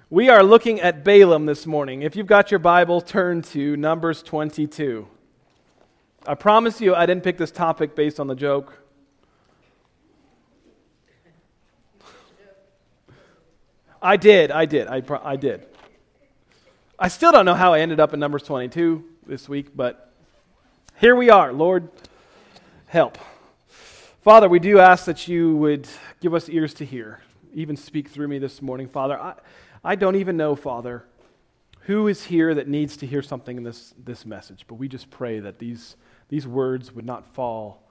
We are looking at Balaam this morning. If you've got your Bible, turn to Numbers 22. I promise you I didn't pick this topic based on the joke. I did. I still don't know how I ended up in Numbers 22 this week, but here we are. Lord, help. Father, we do ask that you would give us ears to hear, even speak through me this morning. Father, I don't even know, Father, who is here that needs to hear something in this message, but we just pray that these words would not fall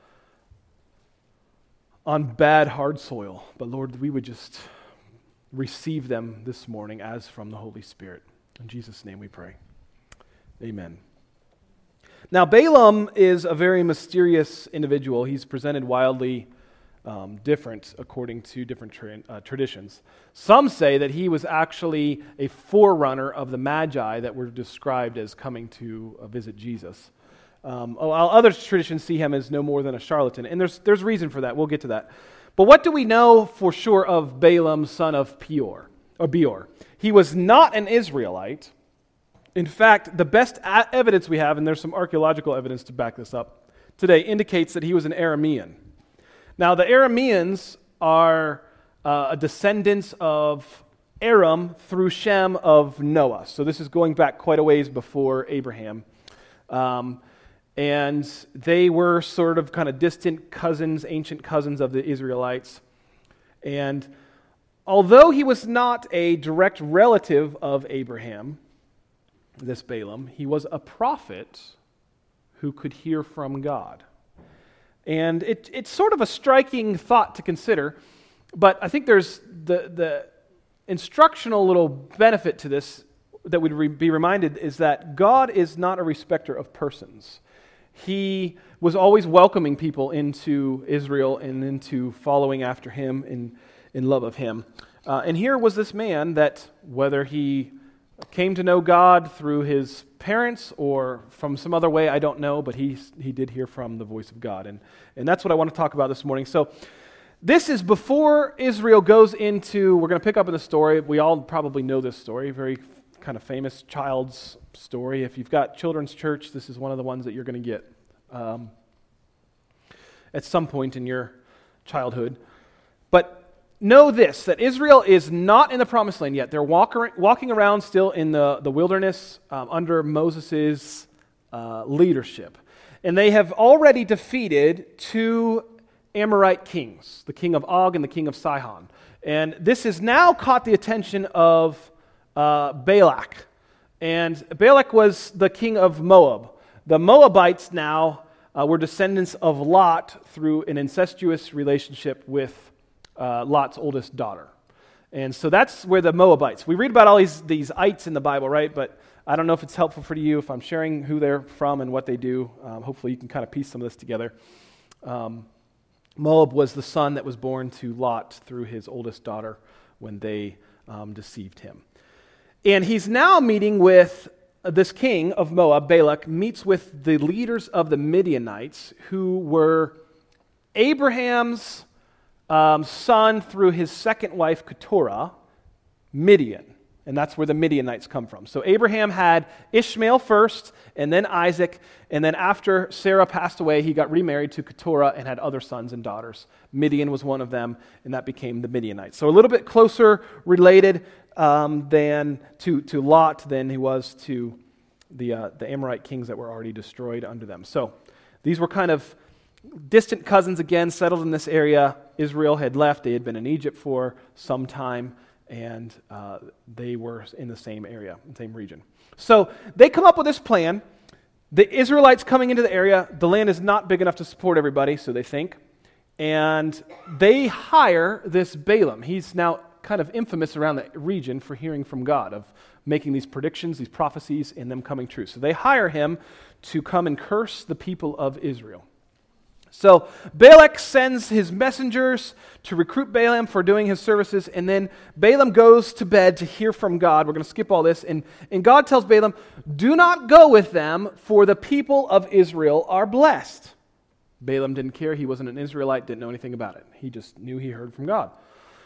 on bad, hard soil, but Lord, we would just receive them this morning as from the Holy Spirit. In Jesus' name we pray. Amen. Now, Balaam is a very mysterious individual. He's presented wildly different according to different traditions. Some say that he was actually a forerunner of the Magi that were described as coming to visit Jesus. Other traditions see him as no more than a charlatan, and there's reason for that. We'll get to that. But what do we know for sure of Balaam, son of Beor? He was not an Israelite. In fact, the best evidence we have, and there's some archaeological evidence to back this up today, indicates that he was an Aramean. Now, the Arameans are descendants of Aram through Shem of Noah. So this is going back quite a ways before Abraham. And they were sort of kind of distant cousins, ancient cousins of the Israelites. And although he was not a direct relative of Abraham, this Balaam, he was a prophet who could hear from God. And it's sort of a striking thought to consider, but I think there's the instructional little benefit to this that would be reminded is that God is not a respecter of persons. He was always welcoming people into Israel and into following after him in love of him. And here was this man that, whether he came to know God through his parents or from some other way, I don't know, but he did hear from the voice of God. And that's what I want to talk about this morning. So this is before Israel goes into, we're going to pick up in the story. We all probably know this story, very kind of famous child's story. If you've got children's church, this is one of the ones that you're going to get at some point in your childhood. But know this, that Israel is not in the promised land yet. They're walking around still in the wilderness under Moses' leadership. And they have already defeated two Amorite kings, the king of Og and the king of Sihon. And this has now caught the attention of Balak. And Balak was the king of Moab. The Moabites now were descendants of Lot through an incestuous relationship with Lot's oldest daughter. And so that's where the Moabites. We read about all these ites in the Bible, right? But I don't know if it's helpful for you if I'm sharing who they're from and what they do. Hopefully you can kind of piece some of this together. Moab was the son that was born to Lot through his oldest daughter when they deceived him. And he's now meeting with this king of Moab, Balak, meets with the leaders of the Midianites who were Abraham's son through his second wife, Keturah, Midian. And that's where the Midianites come from. So Abraham had Ishmael first, and then Isaac, and then after Sarah passed away, he got remarried to Keturah and had other sons and daughters. Midian was one of them, and that became the Midianites. So a little bit closer related than to Lot than he was to the Amorite kings that were already destroyed under them. So these were kind of distant cousins again, settled in this area. Israel had left. They had been in Egypt for some time, and they were in the same area, same region. So they come up with this plan. The Israelites coming into the area, the land is not big enough to support everybody, so they think. And they hire this Balaam. He's now kind of infamous around the region for hearing from God, of making these predictions, these prophecies, and them coming true. So they hire him to come and curse the people of Israel. So Balak sends his messengers to recruit Balaam for doing his services, and then Balaam goes to bed to hear from God. We're going to skip all this, and God tells Balaam, do not go with them, for the people of Israel are blessed. Balaam didn't care. He wasn't an Israelite, didn't know anything about it. He just knew he heard from God.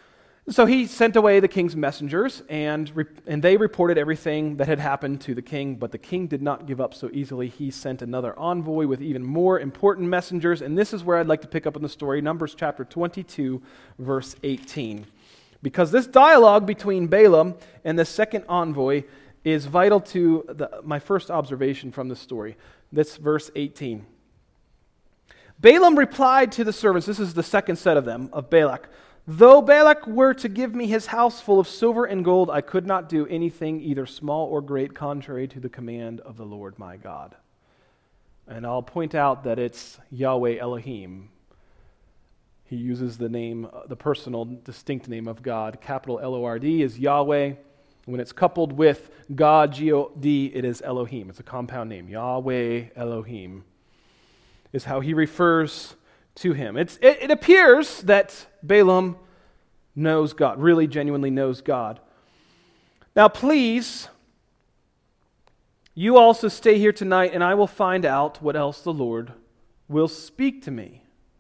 So he sent away the king's messengers, and they reported everything that had happened to the king, but the king did not give up so easily. He sent another envoy with even more important messengers, and this is where I'd like to pick up in the story, Numbers chapter 22, verse 18. Because this dialogue between Balaam and the second envoy is vital to my first observation from the story. That's verse 18. Balaam replied to the servants, this is the second set of them, of Balak, "Though Balak were to give me his house full of silver and gold, I could not do anything either small or great contrary to the command of the Lord my God." And I'll point out that it's Yahweh Elohim. He uses the name, the personal, distinct name of God. Capital L-O-R-D is Yahweh. When it's coupled with God, G-O-D, it is Elohim. It's a compound name. Yahweh Elohim is how he refers to him. It appears that Balaam knows God, really genuinely knows God. Now please, you also stay here tonight, and I will find out what else the Lord will speak to me.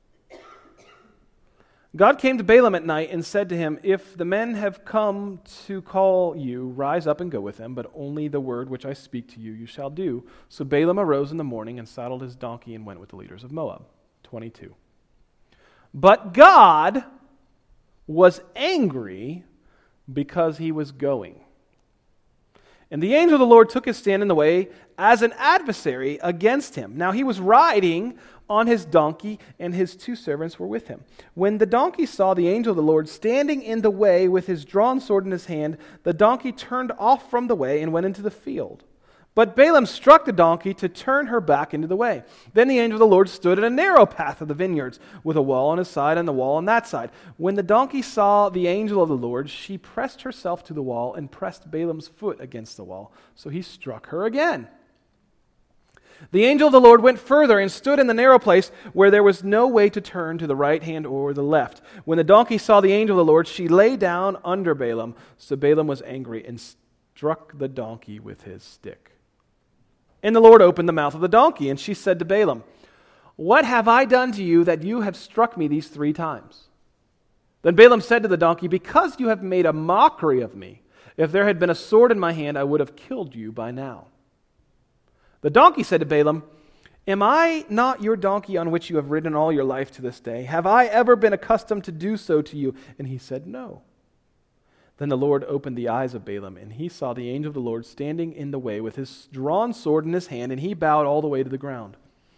God came to Balaam at night and said to him, "If the men have come to call you, rise up and go with them, but only the word which I speak to you, you shall do." So Balaam arose in the morning and saddled his donkey and went with the leaders of Moab. 22. But God was angry because he was going. And the angel of the Lord took his stand in the way as an adversary against him. Now he was riding on his donkey, and his two servants were with him. When the donkey saw the angel of the Lord standing in the way with his drawn sword in his hand, the donkey turned off from the way and went into the field. But Balaam struck the donkey to turn her back into the way. Then the angel of the Lord stood in a narrow path of the vineyards, with a wall on his side and the wall on that side. When the donkey saw the angel of the Lord, she pressed herself to the wall and pressed Balaam's foot against the wall. So he struck her again. The angel of the Lord went further and stood in the narrow place where there was no way to turn to the right hand or the left. When the donkey saw the angel of the Lord, she lay down under Balaam. So Balaam was angry and struck the donkey with his stick. And the Lord opened the mouth of the donkey, and she said to Balaam, "What have I done to you that you have struck me these 3 times?" Then Balaam said to the donkey, "Because you have made a mockery of me. If there had been a sword in my hand, I would have killed you by now." The donkey said to Balaam, "Am I not your donkey on which you have ridden all your life to this day? Have I ever been accustomed to do so to you?" And he said, "No." Then the Lord opened the eyes of Balaam, and he saw the angel of the Lord standing in the way with his drawn sword in his hand, and he bowed all the way to the ground.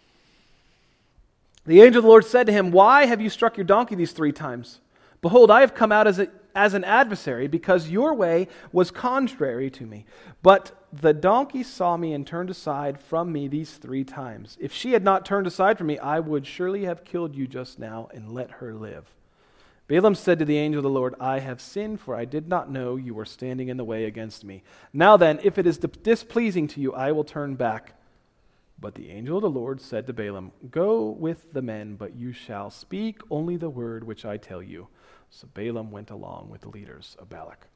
The angel of the Lord said to him, "Why have you struck your donkey these 3 times? Behold, I have come out as an adversary, because your way was contrary to me. But the donkey saw me and turned aside from me these 3 times. If she had not turned aside from me, I would surely have killed you just now and let her live." Balaam said to the angel of the Lord, "I have sinned, for I did not know you were standing in the way against me. Now then, if it is displeasing to you, I will turn back." But the angel of the Lord said to Balaam, "Go with the men, but you shall speak only the word which I tell you." So Balaam went along with the leaders of Balak.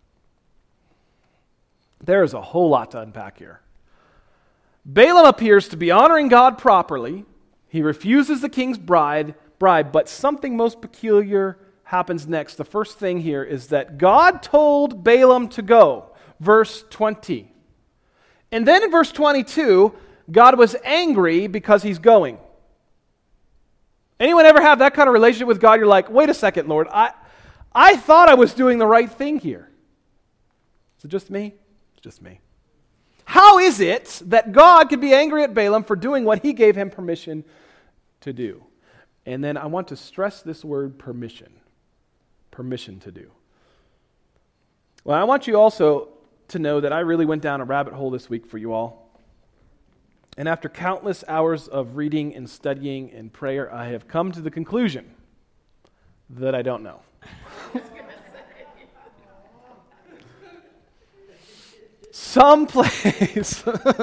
There is a whole lot to unpack here. Balaam appears to be honoring God properly. He refuses the king's bribe, but something most peculiar happens next. The first thing here is that God told Balaam to go, verse 20. And then in verse 22, God was angry because he's going. Anyone ever have that kind of relationship with God? You're like, "Wait a second, Lord, I thought I was doing the right thing here." Is it just me? It's just me. How is it that God could be angry at Balaam for doing what he gave him permission to do? And then I want to stress this word permission. Permission to do. Well, I want you also to know that I really went down a rabbit hole this week for you all. And after countless hours of reading and studying and prayer, I have come to the conclusion that I don't know. Someplace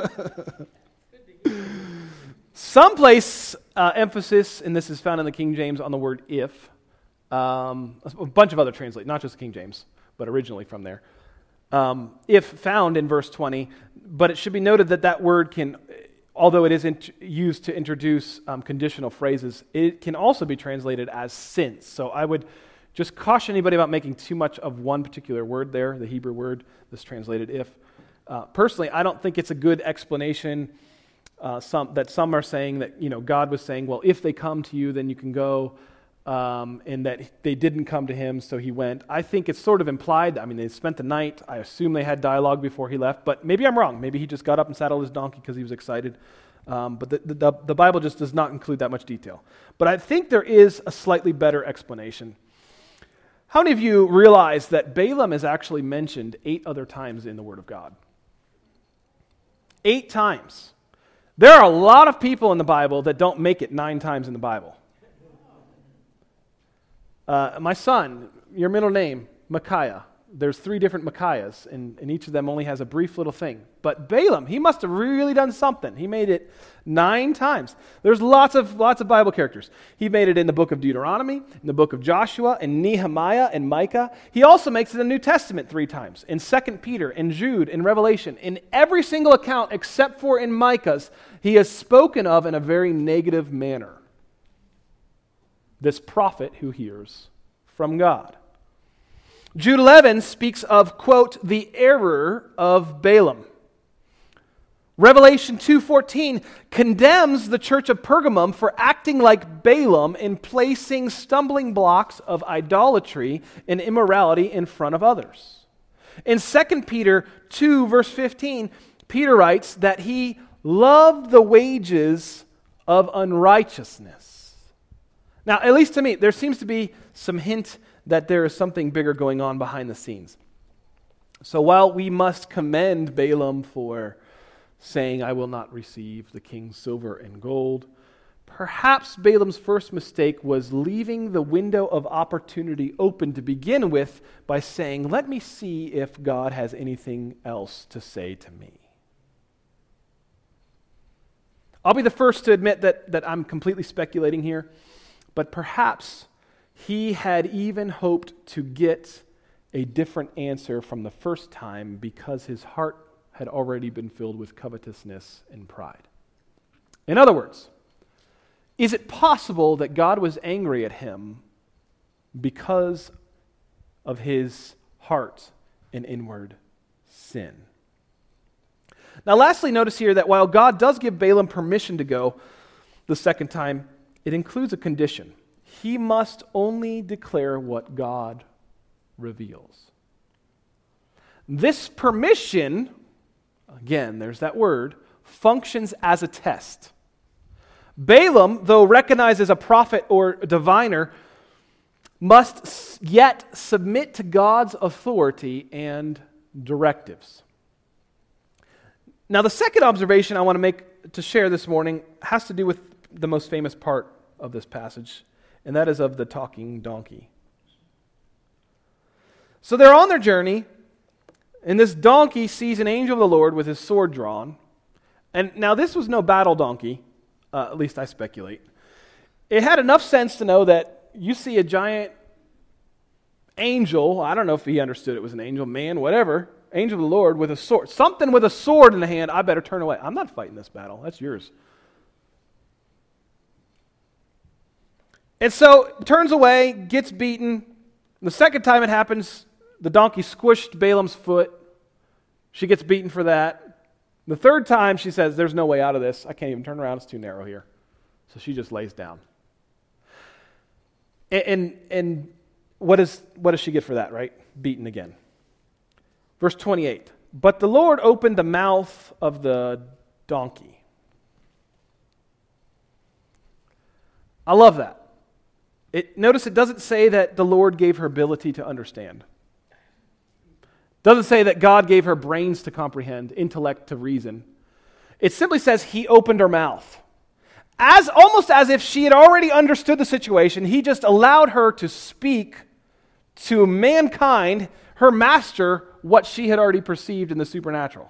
emphasis, and this is found in the King James, on the word if. A bunch of other translations, not just King James, but originally from there. If found in verse 20, but it should be noted that word can, although it is used to introduce conditional phrases, it can also be translated as since. So I would Just caution anybody about making too much of one particular word there, the Hebrew word that's translated if. Personally, I don't think it's a good explanation that some are saying that, God was saying, well, if they come to you, then you can go, and that they didn't come to him, so he went. I think it's sort of implied. I mean, they spent the night. I assume they had dialogue before he left, but maybe I'm wrong. Maybe he just got up and saddled his donkey because he was excited. But the Bible just does not include that much detail. But I think there is a slightly better explanation. How many of you realize that Balaam is actually mentioned 8 other times in the Word of God? 8 times. There are a lot of people in the Bible that don't make it 9 times in the Bible. My son, your middle name, Micaiah. There's 3 different Micaiahs, and each of them only has a brief little thing. But Balaam, he must have really done something. He made it 9 times. There's lots of Bible characters. He made it in the book of Deuteronomy, in the book of Joshua, and Nehemiah, and Micah. He also makes it in the New Testament 3 times, in 2 Peter, in Jude, in Revelation. In every single account except for in Micah's, he is spoken of in a very negative manner. This prophet who hears from God. Jude 11 speaks of, quote, the error of Balaam. Revelation 2:14 condemns the church of Pergamum for acting like Balaam in placing stumbling blocks of idolatry and immorality in front of others. In 2 Peter 2, verse 15, Peter writes that he loved the wages of unrighteousness. Now, at least to me, there seems to be some hint that there is something bigger going on behind the scenes. So while we must commend Balaam for saying, I will not receive the king's silver and gold, perhaps Balaam's first mistake was leaving the window of opportunity open to begin with by saying, let me see if God has anything else to say to me. I'll be the first to admit that I'm completely speculating here, but perhaps he had even hoped to get a different answer from the first time because his heart had already been filled with covetousness and pride. In other words, is it possible that God was angry at him because of his heart and inward sin? Now, lastly, notice here that while God does give Balaam permission to go the second time, it includes a condition. He must only declare what God reveals. This permission, again, there's that word, functions as a test. Balaam, though recognized as a prophet or a diviner, must yet submit to God's authority and directives. Now, the second observation I want to make to share this morning has to do with the most famous part of this passage, and that is of the talking donkey. So they're on their journey, and this donkey sees an angel of the Lord with his sword drawn. And now this was no battle donkey, at least I speculate. It had enough sense to know that you see a giant angel, I don't know if he understood it was an angel, man, whatever, angel of the Lord with a sword, something with a sword in the hand, I better turn away. I'm not fighting this battle, that's yours. And so, turns away, gets beaten. The second time it happens, the donkey squished Balaam's foot. She gets beaten for that. The third time, she says, there's no way out of this. I can't even turn around. It's too narrow here. So she just lays down. And what does she get for that, right? Beaten again. Verse 28. But the Lord opened the mouth of the donkey. I love that. Notice it doesn't say that the Lord gave her ability to understand. It doesn't say that God gave her brains to comprehend, intellect to reason. It simply says he opened her mouth. Almost as if she had already understood the situation, he just allowed her to speak to mankind, her master, what she had already perceived in the supernatural.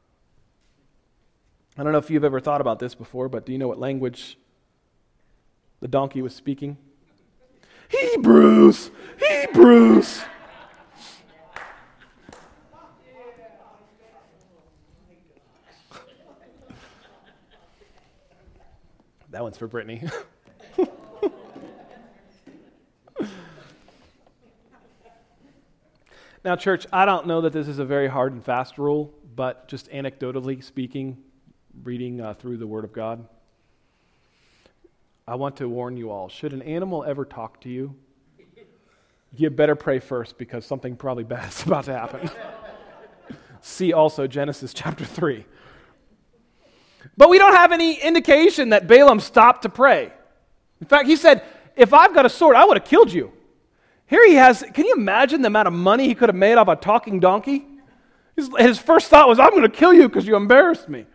I don't know if you've ever thought about this before, but do you know what language the donkey was speaking? Hebrews! Hebrews! That one's for Brittany. Now, church, I don't know that this is a very hard and fast rule, but just anecdotally speaking, reading through the Word of God, I want to warn you all, should an animal ever talk to you, you better pray first because something probably bad is about to happen. See also Genesis chapter 3. But we don't have any indication that Balaam stopped to pray. In fact, he said, if I've got a sword, I would have killed you. Here he has, can you imagine the amount of money he could have made off a talking donkey? His first thought was, I'm going to kill you because you embarrassed me.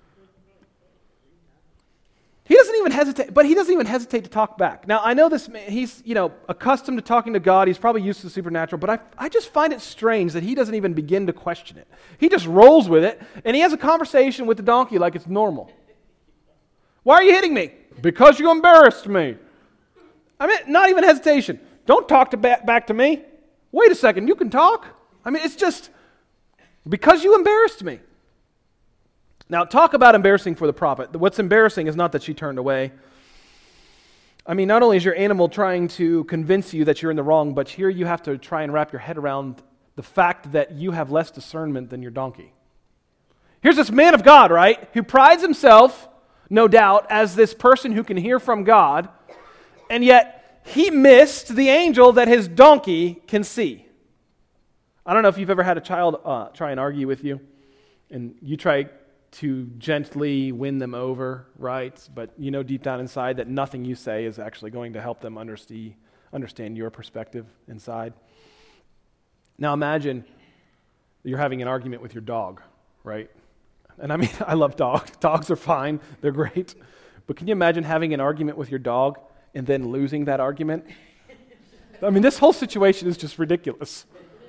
He doesn't even hesitate, but he doesn't even hesitate to talk back. Now, I know this man, he's, accustomed to talking to God. He's probably used to the supernatural, but I just find it strange that he doesn't even begin to question it. He just rolls with it, and he has a conversation with the donkey like it's normal. Why are you hitting me? Because you embarrassed me. I mean, not even hesitation. Don't talk back to me. Wait a second, you can talk? I mean, it's just because you embarrassed me. Now, talk about embarrassing for the prophet. What's embarrassing is not that she turned away. I mean, not only is your animal trying to convince you that you're in the wrong, but here you have to try and wrap your head around the fact that you have less discernment than your donkey. Here's this man of God, right, who prides himself, no doubt, as this person who can hear from God, and yet he missed the angel that his donkey can see. I don't know if you've ever had a child try and argue with you, and you try to gently win them over, right? But you know deep down inside that nothing you say is actually going to help them understand your perspective inside. Now imagine you're having an argument with your dog, right? And I mean, I love dogs. Dogs are fine. They're great. But can you imagine having an argument with your dog and then losing that argument? I mean, this whole situation is just ridiculous.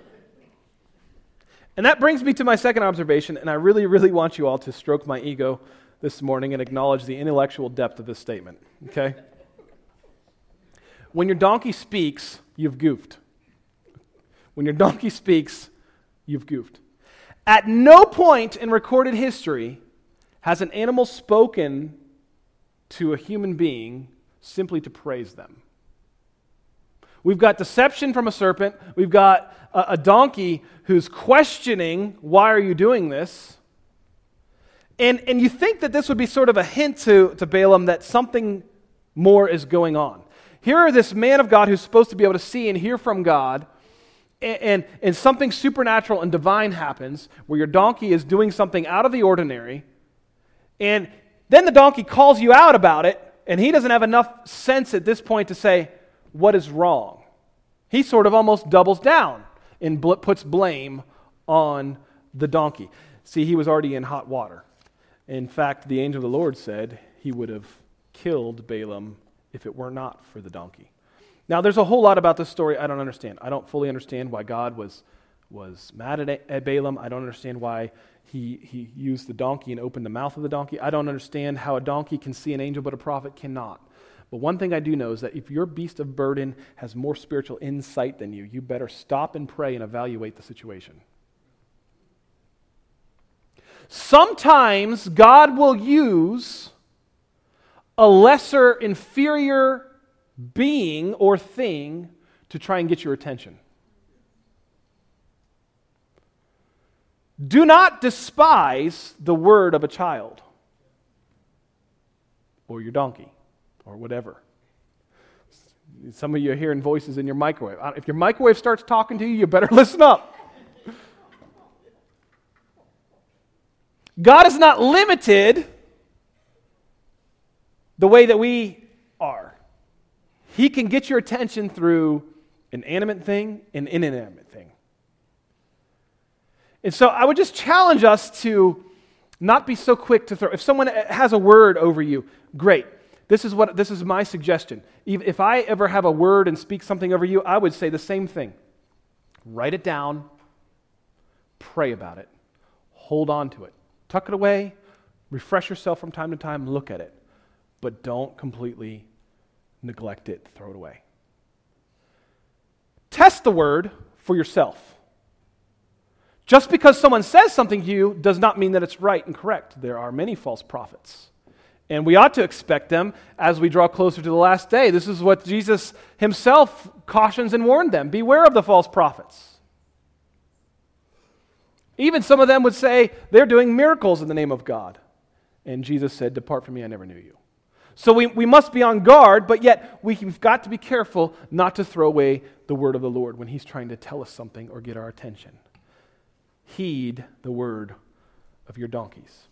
And that brings me to my second observation, and I really, really want you all to stroke my ego this morning and acknowledge the intellectual depth of this statement, okay? When your donkey speaks, you've goofed. When your donkey speaks, you've goofed. At no point in recorded history has an animal spoken to a human being simply to praise them. We've got deception from a serpent. We've got a donkey who's questioning, why are you doing this? And you think that this would be sort of a hint to Balaam that something more is going on. Here this man of God who's supposed to be able to see and hear from God, and something supernatural and divine happens where your donkey is doing something out of the ordinary, and then the donkey calls you out about it, and he doesn't have enough sense at this point to say, what is wrong? He sort of almost doubles down and puts blame on the donkey. See, he was already in hot water. In fact, the angel of the Lord said he would have killed Balaam if it were not for the donkey. Now, there's a whole lot about this story I don't understand. I don't fully understand why God was mad at Balaam. I don't understand why he used the donkey and opened the mouth of the donkey. I don't understand how a donkey can see an angel but a prophet cannot. But one thing I do know is that if your beast of burden has more spiritual insight than you better stop and pray and evaluate the situation. Sometimes God will use a lesser, inferior being or thing to try and get your attention. Do not despise the word of a child or your donkey or whatever. Some of you are hearing voices in your microwave. If your microwave starts talking to you, you better listen up. God is not limited the way that we are. He can get your attention through an animate thing, an inanimate thing. And so I would just challenge us to not be so quick to throw. If someone has a word over you, great. This is my suggestion. If I ever have a word and speak something over you, I would say the same thing. Write it down, pray about it, hold on to it, tuck it away, refresh yourself from time to time, look at it, but don't completely neglect it, throw it away. Test the word for yourself. Just because someone says something to you does not mean that it's right and correct. There are many false prophets. And we ought to expect them as we draw closer to the last day. This is what Jesus himself cautions and warned them. Beware of the false prophets. Even some of them would say they're doing miracles in the name of God. And Jesus said, "Depart from me, I never knew you." So we must be on guard, but yet we've got to be careful not to throw away the word of the Lord when he's trying to tell us something or get our attention. Heed the word of your donkeys.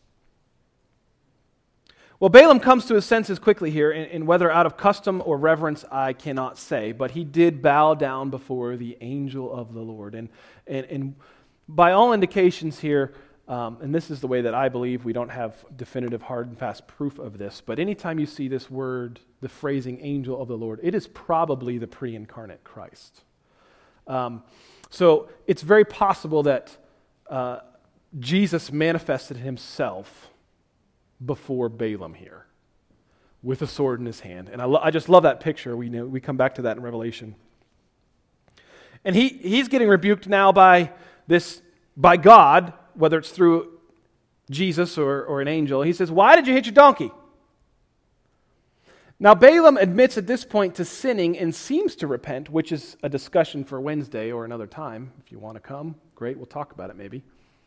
Well, Balaam comes to his senses quickly here, and whether out of custom or reverence, I cannot say, but he did bow down before the angel of the Lord. And by all indications here, and this is the way that I believe, we don't have definitive hard and fast proof of this, but anytime you see this word, the phrasing angel of the Lord, it is probably the pre-incarnate Christ. So it's very possible that Jesus manifested himself before Balaam here with a sword in his hand. And I just love that picture. We come back to that in Revelation. And he's getting rebuked now by God, whether it's through Jesus or an angel. He says, "Why did you hit your donkey?" Now Balaam admits at this point to sinning and seems to repent, which is a discussion for Wednesday or another time. If you want to come, great, we'll talk about it maybe.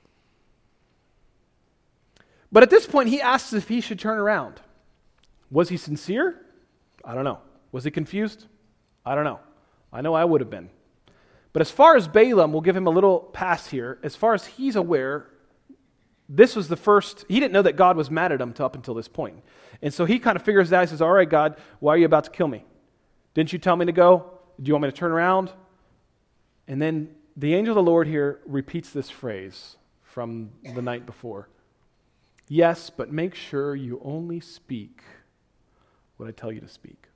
But at this point, he asks if he should turn around. Was he sincere? I don't know. Was he confused? I don't know. I know I would have been. But as far as Balaam, we'll give him a little pass here. As far as he's aware, this was the first, he didn't know that God was mad at him up until this point. And so he kind of figures it out. He says, "All right, God, why are you about to kill me? Didn't you tell me to go? Do you want me to turn around?" And then the angel of the Lord here repeats this phrase from the night before. "Yes, but make sure you only speak what I tell you to speak."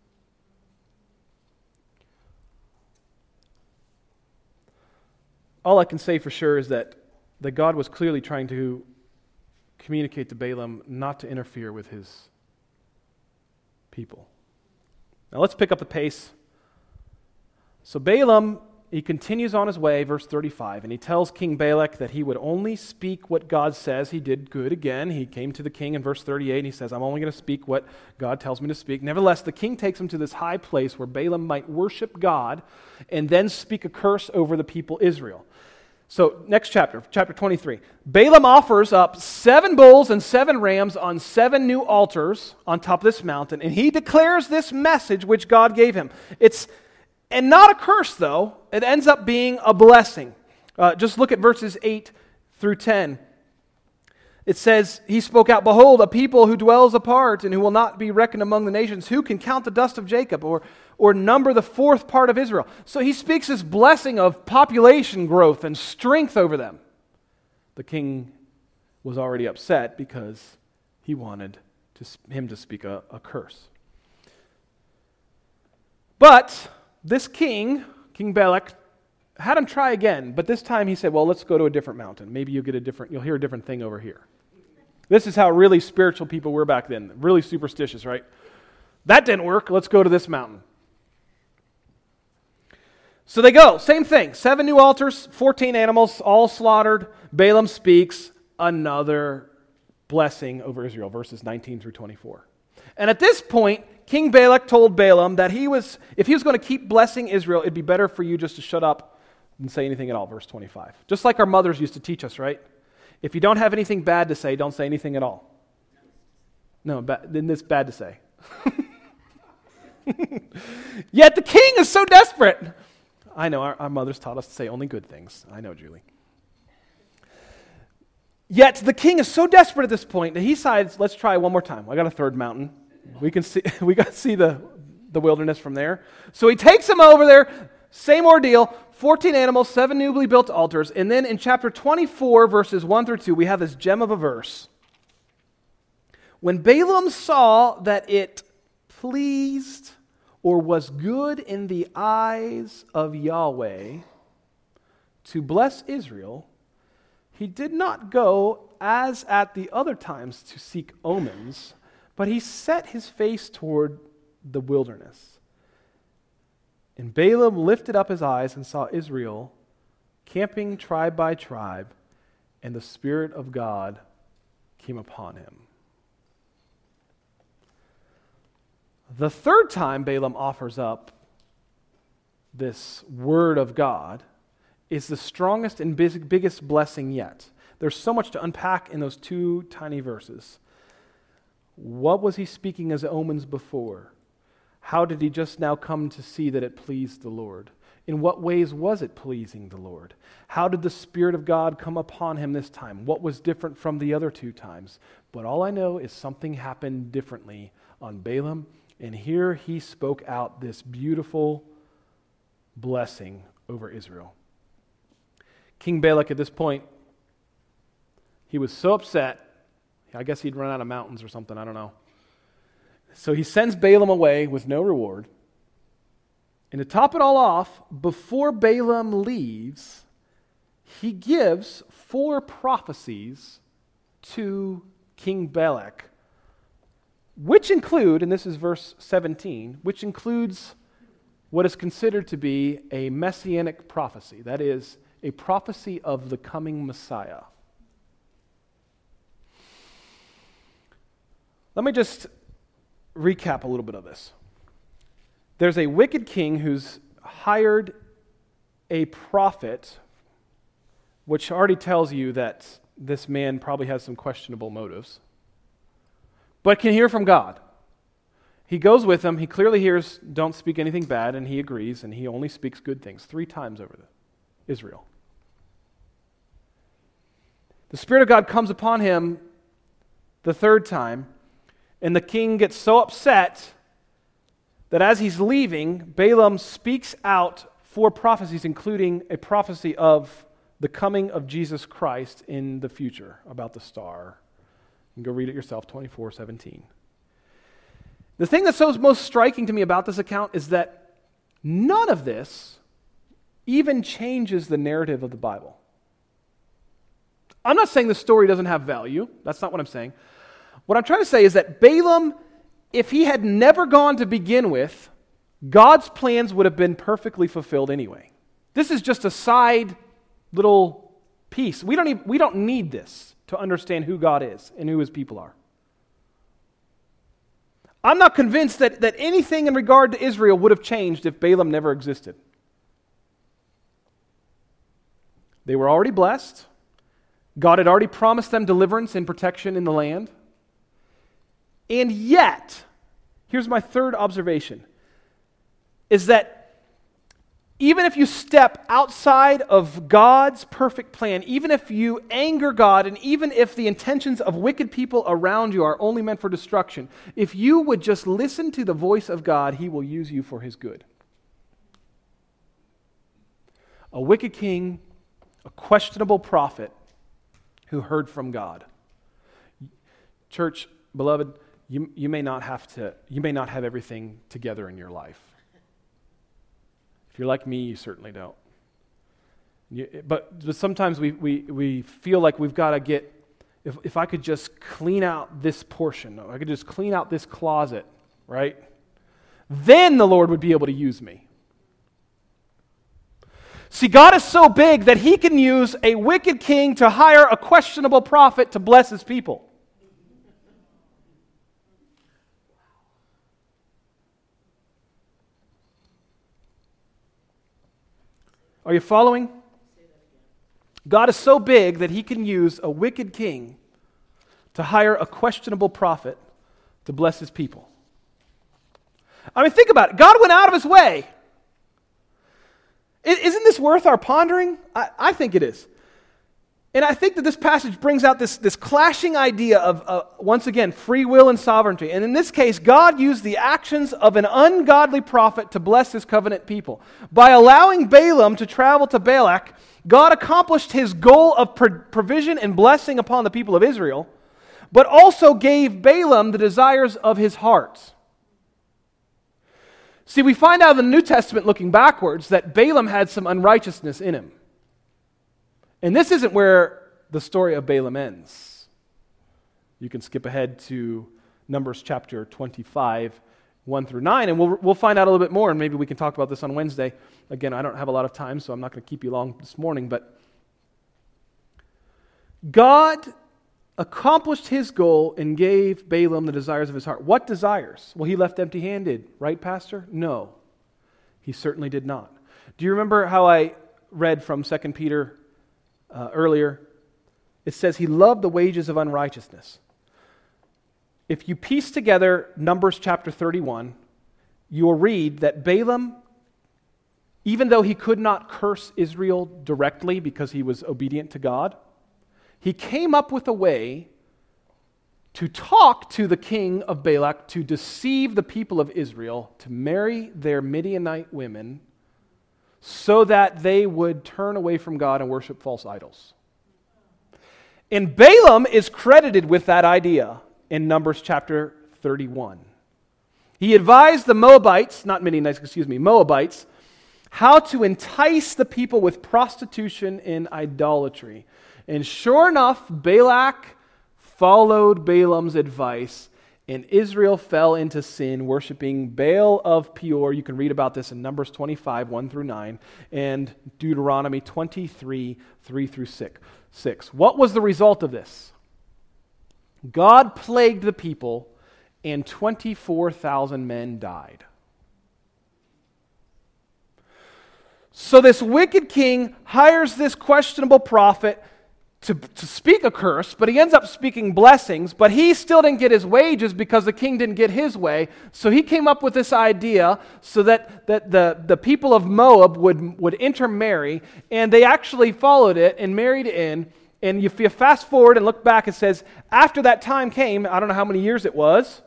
All I can say for sure is that God was clearly trying to communicate to Balaam not to interfere with his people. Now let's pick up the pace. So Balaam, he continues on his way, verse 35, and he tells King Balak that he would only speak what God says. He did good again. He came to the king in verse 38, and he says, "I'm only going to speak what God tells me to speak." Nevertheless, the king takes him to this high place where Balaam might worship God and then speak a curse over the people Israel. So, next chapter 23. Balaam offers up 7 bulls and 7 rams on 7 new altars on top of this mountain, and he declares this message which God gave him. And not a curse, though. It ends up being a blessing. Just look at verses 8 through 10. It says, he spoke out, "Behold, a people who dwells apart and who will not be reckoned among the nations. Who can count the dust of Jacob or number the 4th part of Israel?" So he speaks this blessing of population growth and strength over them. The king was already upset because he wanted him to speak a curse. But this King Balak, had him try again, but this time he said, "Well, let's go to a different mountain. Maybe you'll hear a different thing over here." This is how really spiritual people were back then. Really superstitious, right? That didn't work. Let's go to this mountain. So they go. Same thing. 7 new altars, 14 animals, all slaughtered. Balaam speaks another blessing over Israel, verses 19 through 24. And at this point, King Balak told Balaam that if he was going to keep blessing Israel, it'd be better for you just to shut up and say anything at all, verse 25. Just like our mothers used to teach us, right? If you don't have anything bad to say, don't say anything at all. No, then it's bad to say. Yet the king is so desperate. I know, our mothers taught us to say only good things. I know, Julie. Yet the king is so desperate at this point that he decides, let's try one more time. I got a third mountain. We got to see the wilderness from there. So he takes him over there, same ordeal, 14 animals, 7 newly built altars, and then in chapter 24, verses 1 through 2, we have this gem of a verse. When Balaam saw that it pleased or was good in the eyes of Yahweh to bless Israel, he did not go as at the other times to seek omens, but he set his face toward the wilderness. And Balaam lifted up his eyes and saw Israel camping tribe by tribe, and the Spirit of God came upon him. The third time Balaam offers up this word of God is the strongest and biggest blessing yet. There's so much to unpack in those two tiny verses. What was he speaking as omens before? How did he just now come to see that it pleased the Lord? In what ways was it pleasing the Lord? How did the Spirit of God come upon him this time? What was different from the other two times? But all I know is something happened differently on Balaam, and here he spoke out this beautiful blessing over Israel. King Balak at this point, he was so upset, I guess he'd run out of mountains or something, I don't know. So he sends Balaam away with no reward. And to top it all off, before Balaam leaves, he gives 4 prophecies to King Balak, which include, and this is verse 17, which includes what is considered to be a messianic prophecy. That is, a prophecy of the coming Messiah. Let me just recap a little bit of this. There's a wicked king who's hired a prophet, which already tells you that this man probably has some questionable motives, but can hear from God. He goes with him. He clearly hears, don't speak anything bad, and he agrees, and he only speaks good things 3 times over Israel. The Spirit of God comes upon him the 3rd time, and the king gets so upset that as he's leaving, Balaam speaks out 4 prophecies, including a prophecy of the coming of Jesus Christ in the future, about the star. You can go read it yourself, 24:17. The thing that's so most striking to me about this account is that none of this even changes the narrative of the Bible. I'm not saying the story doesn't have value. That's not what I'm saying. What I'm trying to say is that Balaam, if he had never gone to begin with, God's plans would have been perfectly fulfilled anyway. This is just a side little piece. We don't need this to understand who God is and who his people are. I'm not convinced that anything in regard to Israel would have changed if Balaam never existed. They were already blessed. God had already promised them deliverance and protection in the land. And yet, here's my 3rd observation, is that even if you step outside of God's perfect plan, even if you anger God, and even if the intentions of wicked people around you are only meant for destruction, if you would just listen to the voice of God, he will use you for his good. A wicked king, a questionable prophet who heard from God. Church, beloved, you may not have everything together in your life. If you're like me, you certainly don't. But sometimes we feel like we've got to get, if I could just clean out this portion, if I could just clean out this closet, right? Then the Lord would be able to use me. See, God is so big that he can use a wicked king to hire a questionable prophet to bless his people. Are you following? God is so big that he can use a wicked king to hire a questionable prophet to bless his people. I mean, think about it. God went out of his way. Isn't this worth our pondering? I think it is. And I think that this passage brings out this clashing idea of, once again, free will and sovereignty. And in this case, God used the actions of an ungodly prophet to bless his covenant people. By allowing Balaam to travel to Balak, God accomplished his goal of provision and blessing upon the people of Israel, but also gave Balaam the desires of his heart. See, we find out in the New Testament, looking backwards, that Balaam had some unrighteousness in him. And this isn't where the story of Balaam ends. You can skip ahead to Numbers chapter 25, 1 through 9, and we'll find out a little bit more, and maybe we can talk about this on Wednesday. Again, I don't have a lot of time, so I'm not going to keep you long this morning, but God accomplished his goal and gave Balaam the desires of his heart. What desires? Well, he left empty-handed, right, Pastor? No, he certainly did not. Do you remember how I read from 2 Peter earlier, it says he loved the wages of unrighteousness. If you piece together Numbers chapter 31, you will read that Balaam, even though he could not curse Israel directly because he was obedient to God, he came up with a way to talk to the king of Balak to deceive the people of Israel to marry their Midianite women so that they would turn away from God and worship false idols. And Balaam is credited with that idea in Numbers chapter 31. He advised the Moabites, Moabites, how to entice the people with prostitution and idolatry. And sure enough, Balak followed Balaam's advice, and Israel fell into sin, worshiping Baal of Peor. You can read about this in Numbers 25, 1 through 9, and Deuteronomy 23, 3 through 6. What was the result of this? God plagued the people, and 24,000 men died. So this wicked king hires this questionable prophet to speak a curse, but he ends up speaking blessings, but he still didn't get his wages because the king didn't get his way. So he came up with this idea so that the people of Moab would intermarry, and they actually followed it and married in. And if you fast forward and look back, it says, after that time came, I don't know how many years it was,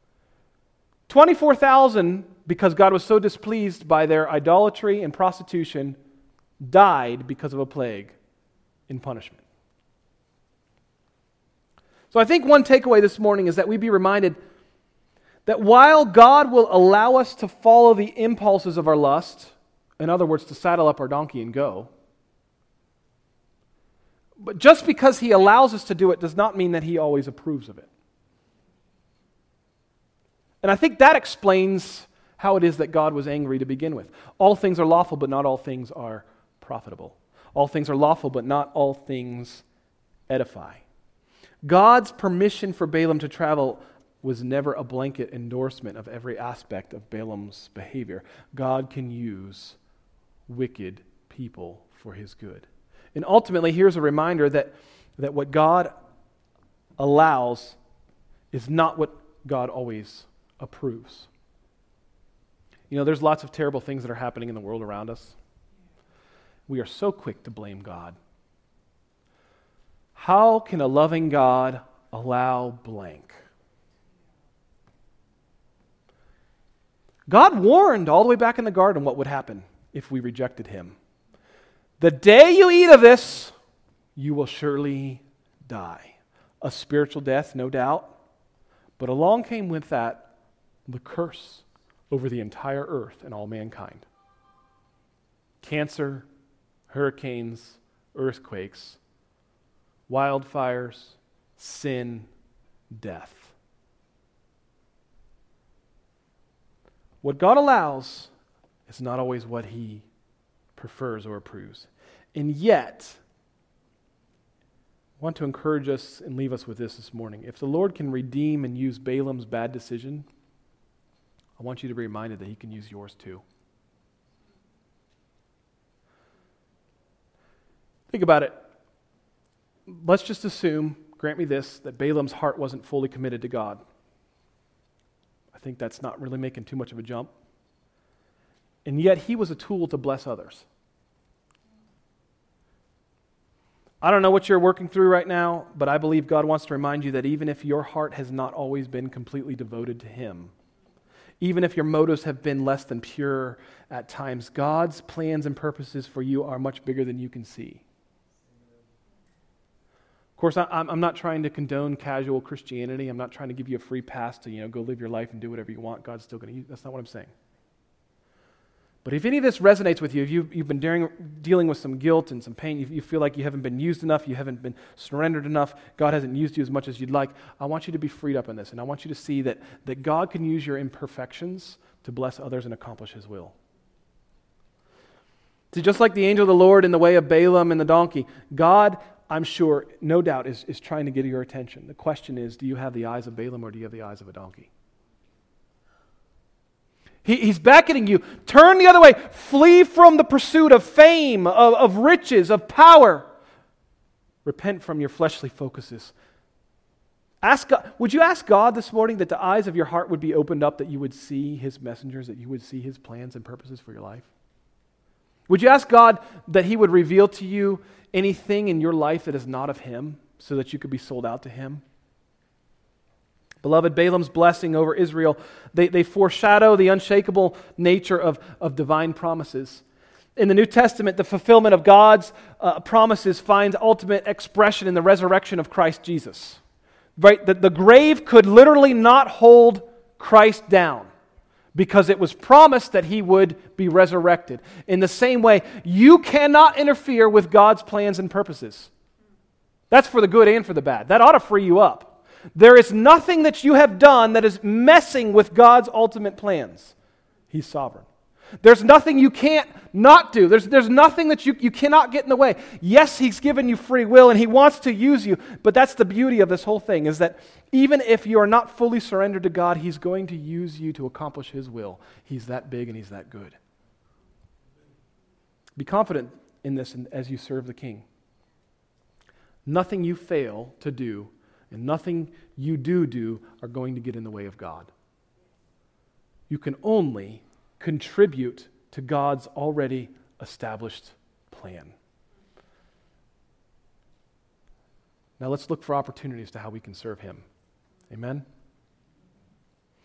24,000, because God was so displeased by their idolatry and prostitution, died because of a plague in punishment. So I think one takeaway this morning is that we be reminded that while God will allow us to follow the impulses of our lust, in other words, to saddle up our donkey and go, but just because He allows us to do it does not mean that He always approves of it. And I think that explains how it is that God was angry to begin with. All things are lawful, but not all things are profitable. All things are lawful, but not all things edify. God's permission for Balaam to travel was never a blanket endorsement of every aspect of Balaam's behavior. God can use wicked people for His good. And ultimately, here's a reminder that what God allows is not what God always approves. You know, there's lots of terrible things that are happening in the world around us. We are so quick to blame God. How can a loving God allow blank? God warned all the way back in the garden what would happen if we rejected Him. The day you eat of this, you will surely die. A spiritual death, no doubt. But along came with that the curse over the entire earth and all mankind. Cancer, hurricanes, earthquakes, wildfires, sin, death. What God allows is not always what He prefers or approves. And yet, I want to encourage us and leave us with this morning. If the Lord can redeem and use Balaam's bad decision, I want you to be reminded that He can use yours too. Think about it. Let's just assume, grant me this, that Balaam's heart wasn't fully committed to God. I think that's not really making too much of a jump. And yet he was a tool to bless others. I don't know what you're working through right now, but I believe God wants to remind you that even if your heart has not always been completely devoted to Him, even if your motives have been less than pure at times, God's plans and purposes for you are much bigger than you can see. Of course, I'm not trying to condone casual Christianity. I'm not trying to give you a free pass to go live your life and do whatever you want. God's still going to use. That's not what I'm saying. But if any of this resonates with you, if you've been dealing with some guilt and some pain, you feel like you haven't been used enough, you haven't been surrendered enough, God hasn't used you as much as you'd like, I want you to be freed up in this. And I want you to see that God can use your imperfections to bless others and accomplish His will. See, just like the angel of the Lord in the way of Balaam and the donkey, God, I'm sure, no doubt, is trying to get your attention. The question is, do you have the eyes of Balaam or do you have the eyes of a donkey? He's beckoning you. Turn the other way. Flee from the pursuit of fame, of riches, of power. Repent from your fleshly focuses. Would you ask God this morning that the eyes of your heart would be opened up, that you would see His messengers, that you would see His plans and purposes for your life? Would you ask God that He would reveal to you anything in your life that is not of Him, so that you could be sold out to Him? Beloved, Balaam's blessing over Israel, they foreshadow the unshakable nature of divine promises. In the New Testament, the fulfillment of God's promises finds ultimate expression in the resurrection of Christ Jesus. Right? The grave could literally not hold Christ down because it was promised that He would be resurrected. In the same way, you cannot interfere with God's plans and purposes. That's for the good and for the bad. That ought to free you up. There is nothing that you have done that is messing with God's ultimate plans. He's sovereign. There's nothing you can't not do. There's nothing that you cannot get in the way. Yes, He's given you free will and He wants to use you, but that's the beauty of this whole thing, is that even if you are not fully surrendered to God, He's going to use you to accomplish His will. He's that big and He's that good. Be confident in this as you serve the King. Nothing you fail to do and nothing you do are going to get in the way of God. You can only contribute to God's already established plan. Now let's look for opportunities to how we can serve Him. Amen?